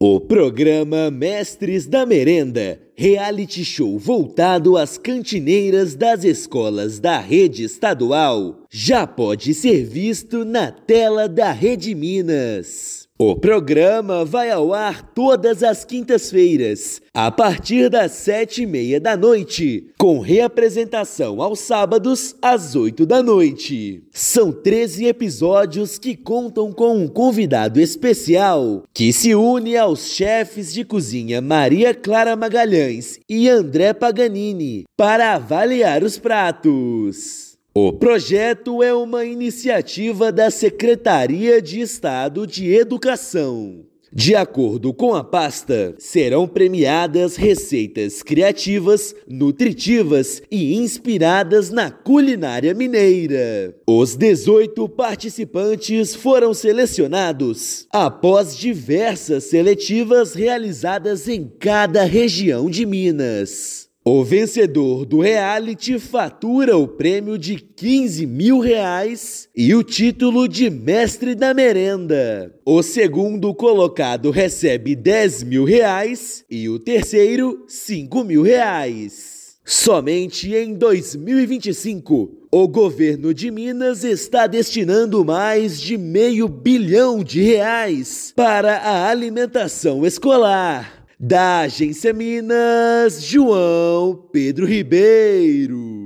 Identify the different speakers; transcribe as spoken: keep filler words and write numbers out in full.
Speaker 1: O programa Mestres da Merenda, reality show voltado às cantineiras das escolas da rede estadual, já pode ser visto na tela da Rede Minas. O programa vai ao ar todas as quintas-feiras, a partir das sete e meia da noite, com reapresentação aos sábados, às oito da noite. São treze episódios que contam com um convidado especial, que se une aos chefes de cozinha Maria Clara Magalhães e André Paganini, para avaliar os pratos. O projeto é uma iniciativa da Secretaria de Estado de Educação. De acordo com a pasta, serão premiadas receitas criativas, nutritivas e inspiradas na culinária mineira. Os dezoito participantes foram selecionados após diversas seletivas realizadas em cada região de Minas. O vencedor do reality fatura o prêmio de quinze mil reais e o título de Mestre da Merenda. O segundo colocado recebe dez mil reais e o terceiro cinco mil reais. Somente em dois mil e vinte e cinco, o governo de Minas está destinando mais de meio bilhão de reais para a alimentação escolar. Da Agência Minas, João Pedro Ribeiro.